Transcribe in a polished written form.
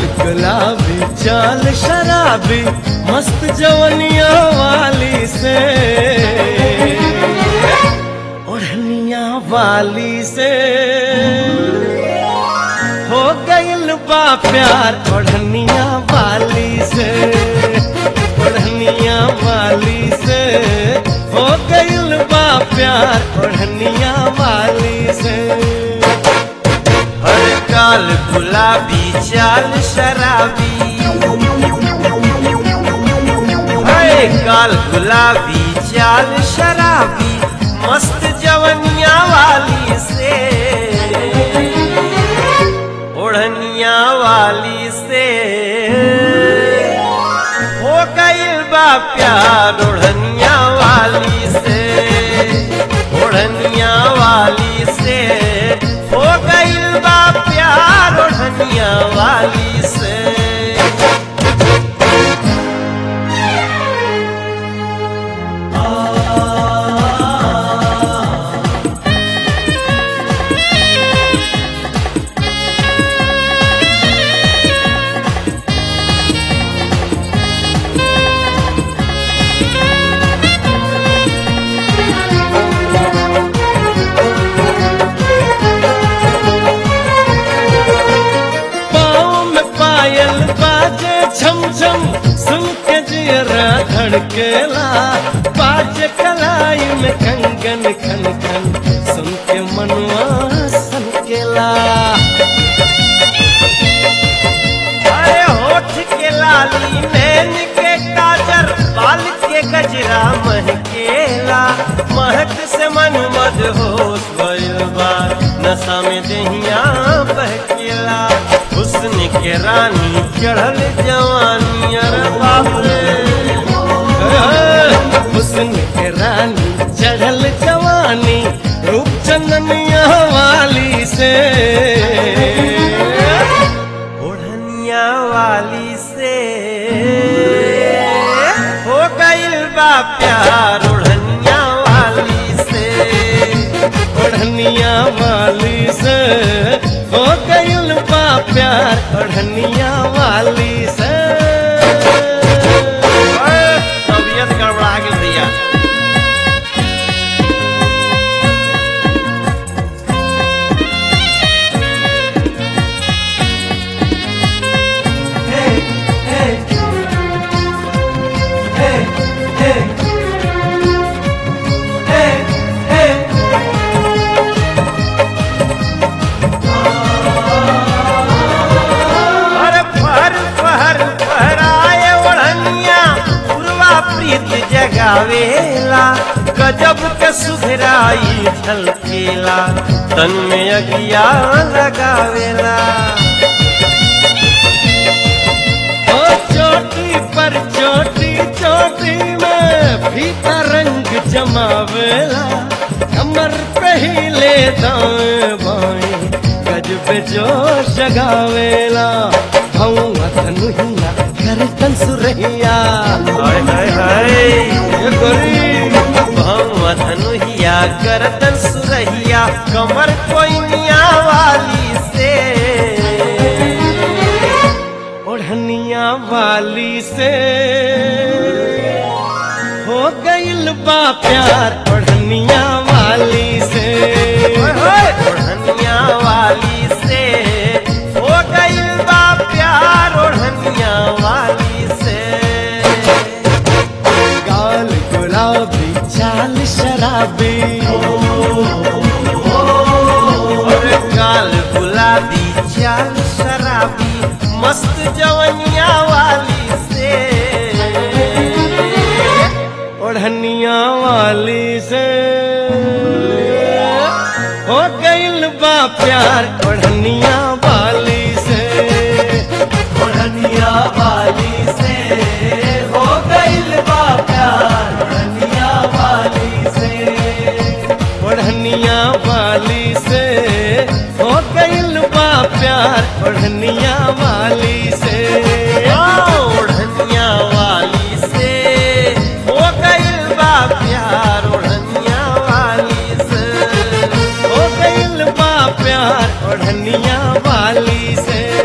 गुलाबी चाल शराबी मस्त जवनिया वाली से, ओढ़निया वाली से हो गइल बा प्यार, ओढ़निया वाली से, ओढ़निया वाली से हो गइल बा प्यार, ओढ़निया वाली से। हर काल गुलाबी चाल शराबी, हर काल गुलाबी चाल शराबी मस्त जवनिया वाली से, ओढ़निया वाली से हो गइल बा प्यार, ओढ़निया वाली से, ओढ़निया वाली से हो गइल बा प्यार, ओढ़निया वाली से। छम छम सुन के जियरा धड़केला, बाजे कलाई में कंगन खन खन सुन के मनवा सनकेला। अरे होठ के लाली नैन के काजर बाल के गजरा महकेला, महक से मन मदहोश भइल बा, नशा में देहिया बहकेला। हुस्न के रानी चढ़ल जवानी, अरे बाप रे, हुस्न के रानी चढ़ल जवानी रूप चंदनिया वाली से, ओढ़निया वाली से हो गइल बा प्यार, ओढ़निया वाली से, ओढ़निया वाली से हो गइल बा प्यार, ओढ़निया वाली से। तबीयत गड़बड़ा गेल भैया। जगावेला गजब के सुधराई झलकेला, तन में अगिया लगावेला। ओ चोटी पर चोटी, चोटी में फीता रंग जमावेला, कमर पहिले दाएं बाएं गजब जोश जगावेला। भौवा धनुहिया करतन सुरहिया, हाय हाय हाय ये गोरी भौवा धनुहिया करतन सुरहिया, कमर कोइनिया वाली से, ओढ़निया वाली से हो गइल बा प्यार, ओढ़निया वाली से, ओढ़निया वाली से हो गइल बा प्यार, ओढ़निया वाली से। गाल गुलाबी चाल शराबी, और गाल गुलाबी चाल शराबी मस्त जवनिया वाली से, ओढ़निया वाली से हो गइल बा प्यार, ओढ़निया वाली से, ओढ़निया वाली से हो गइल बा प्यार, ओढ़निया वाली से, ओढ़निया वाली से हो गइल बा प्यार, ओढ़निया वाली से, ओढ़निया वाली से हो गइल बा प्यार, ओढ़निया वाली से हो गइल बा प्यार, ओढ़निया वाली से।